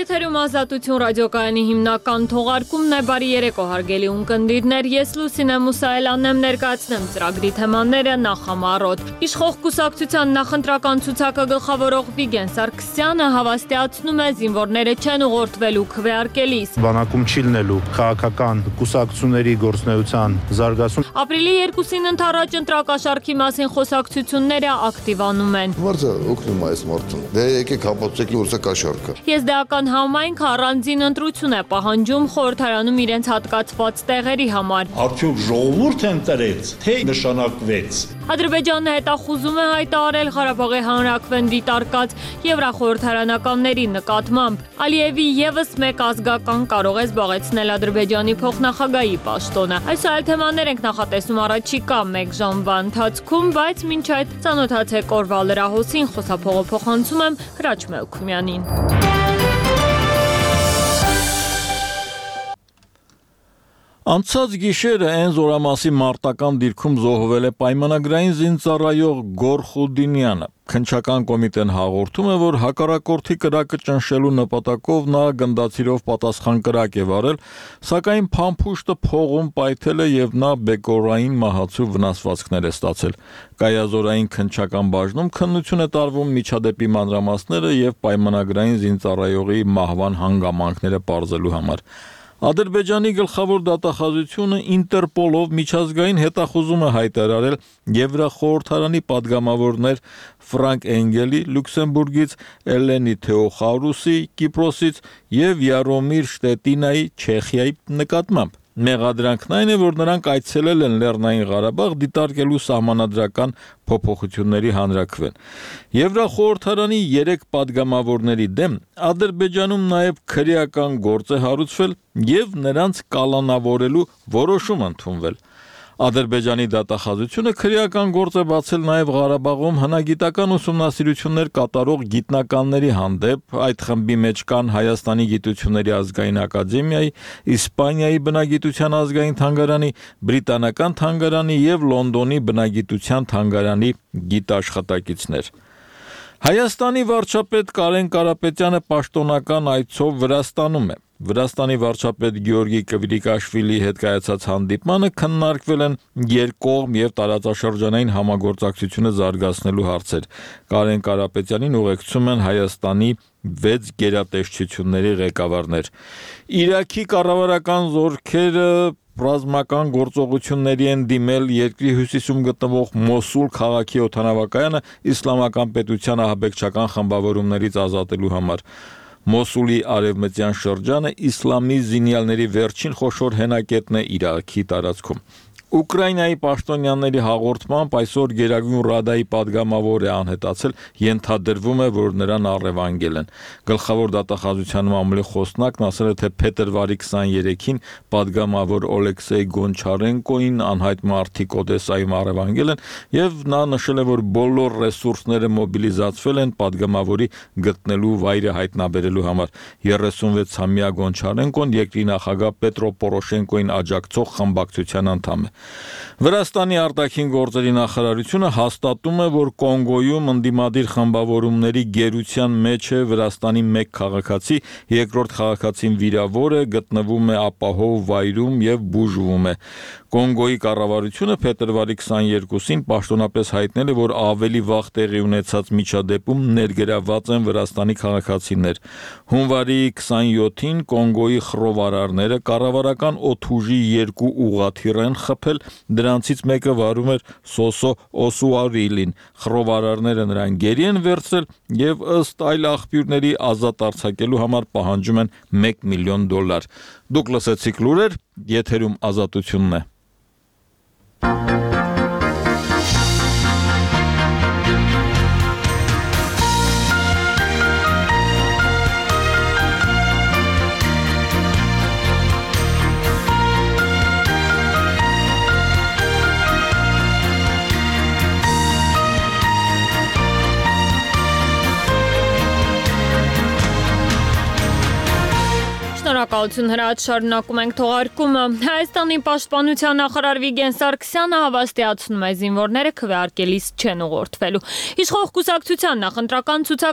Եթերում ազատություն ռադիոկայանի հիմնական թողարկումն է բարի երեկո հարգելի ունկնդիրներ, ես Լուսինե Մուսայելյանն եմ ներկայացնում ծրագրի թեմաները նախամարոտ։ Իշխող կուսակցության նախընտրական ցուցակը գլխավորող Վիգեն Սարգսյանը հավաստիացնում է զինվորները չեն ուղղորդվելու քվեարկելիս։ Բանակում չի լինելու քաղաքական կուսակցությունների գործունեության զարգացում։ Ապրիլի 2-ին ընթരാճ ընտրակաշառքի մասին խոսակցությունները ակտիվանում են։ Մարդը օգնում է այս մարդուն։ Դե եկեք հապացեք որսա կաշառքը։ Եզդեական համայնքը առանձին ընտրություն է պահանջում խորհրդարանում իրենց հատկացված տեղերի համար։ Արդյոք ժողովուրդ ընտրեց, թե նշանակվեց։ Ադրբեջանը հետախուզում է հայտարարել Ղարաբաղի հանրաքվեն դիտարկած եվրախորհրդարանականների նկատմամբ։ Ալիևի եւս մեկ ազգական կարող է զբաղեցնել Ադրբեջանի փոխնախագահի պաշտոնը։ Այս այլ թեմաներ ենք նախատեսում առաջիկա մեկ ժամվա ընթացքում, բայց մինչ այդ ծանոթացեք օրվա լրահոսին, խոսափողը փոխանցում եմ Հրաչ Մելքումյանին։ Անցած գիշերը այն զորամասի մարտական դիրքում զոհվել է պայմանագրային զինծառայող Գոր Խուդինյանը։ Քննչական կոմիտեն հաղորդում է, որ հակառակորդի կրակը ճնշելու նպատակով նա գնդացիրով պատասխան կրակ է վարել, սակայն փամփուշտը փողում պայթել է եւ նա բեկորային մահացու վնասվածքներ է ստացել։ Կայազորային քննչական բաժնում քննություն է տարվում միջադեպի մանրամասները եւ պայմանագրային զինծառայողի մահվան հանգամանքները պարզելու համար։ Ադրբեջանի գլխավոր դատախազությունը Ինտերպոլով միջազգային հետախուզում է հայտարարել Եվրախորհրդարանի падգամավորներ Ֆրանկ Էնգելի Լյուքսեմբուրգից, Էլենի Թեոխարուսի Կիպրոսից եւ Յարոմիր Շտետինայի Չեխիայի նկատմամբ։ Մեղադրանքն այն է, որ նրանք այցելել են Լեռնային Ղարաբաղ դիտարկելու սահմանադրական փոփոխությունների հանրաքվեն։ Եվրախորհրդարանի 3 падգամավորների դեմ Ադրբեջանում նաև քրեական գործ է հարուցվել եւ նրանց կալանավորելու որոշում ընդունվել։ Ադրբեջանի դատախազությունը քրեական գործ է բացել նաև Ղարաբաղում հնագիտական ուսումնասիրություններ կատարող գիտնականների հանդեպ, այդ խմբի մեջ կան Հայաստանի գիտությունների ազգային ակադեմիայի, Իսպանիայի բնագիտության ազգային թանգարանի, Բրիտանական թանգարանի եւ Լոնդոնի բնագիտության թանգարանի գիտաշխատակիցներ։ Հայաստանի վարչապետ Կարեն Կարապետյանը պաշտոնական այցով Վրաստանում է։ Վրաստանի վարչապետ Գեորգի Կվիրիկաշվիլիի հետ կայացած հանդիպմանը քննարկվել են երկկողմ եւ տարածաշրջանային համագործակցությունը զարգացնելու հարցեր։ Կարեն Կարապետյանին ուղեկցում են Հայաստանի 6 գերատեսչությունների ղեկավարներ։ Իրաքի կառավարական զորքերը ռազմական գործողությունների են դիմել երկրի հյուսիսում գտնվող Մոսուլ քաղաքի օդանավակայանը իսլամական պետության ահաբեկչական խմբավորումներից ազատելու համար։ Մոսուլի արևմտյան շրջանը իսլամի զինյալների վերջին խոշոր հենակետն է Իրաքի տարածքում։ Ուկրաինայի պաշտոնյաների հաղորդմամբ այսօր Գերագույն Ռադայի падգամավոր է անհետացել, ենթադրվում է, որ նրան առևանգել են։ Գլխավոր դատախազության մամուլի խոսնակն ասել է, թե փետրվարի 23-ին падգամավոր Օլեքսեյ Գոնչարենկոին անհայտ մարդիկ Օդեսայում առևանգել են եւ նա նշել է, որ բոլոր ռեսուրսները մոբիլիզացվել են падգամավորի գտնելու վայրը հայտնաբերելու համար։ 36-ամյա Գոնչարենկոն երկրի նախագահ Պետրո Պորոշենկոին աջակցող խմբակցության անդամ է։ Վրաստանի արտաքին գործերի նախարարությունը հաստատում է, որ Կոնգոյում ընդդիմադիր խմբավորումների գերության մեջ է Վրաստանի մեկ քաղաքացի, երկրորդ քաղաքացին վիրավոր է, գտնվում է ապահով վայրում եւ բուժվում է։ Կոնգոյի կառավարությունը փետրվարի 22-ին պաշտոնապես հայտնել է, որ ավելի վաղ տեղի ունեցած միջադեպում ներգրավված են Վրաստանի քաղաքացիներ։ Հունվարի 27-ին Կոնգոյի խռովարարները կառավարական օդուժի 2 ուղղաթիռ են խփել, դրանցից մեկը վարում էր Սոսո Օսուարիլին։ Խռովարարները նրան գերի են վերցրել եւ ըստ այլ աղբյուրների ազատ արձակելու համար պահանջում են $1 միլիոն։ Դուք լսեցիք լուրեր, եթերում ազատությունն է։ Շնորհակալություն Հրաչ, շարունակում ենք թողարկումը։ Հայաստանի պաշտպանության նախարար Վիգեն Սարգսյանը հավաստիացնում է զինվորները քվեարկելիս չեն ուղղորդվելու։ Իշխող կուսակցության նախընտրական ցուցակը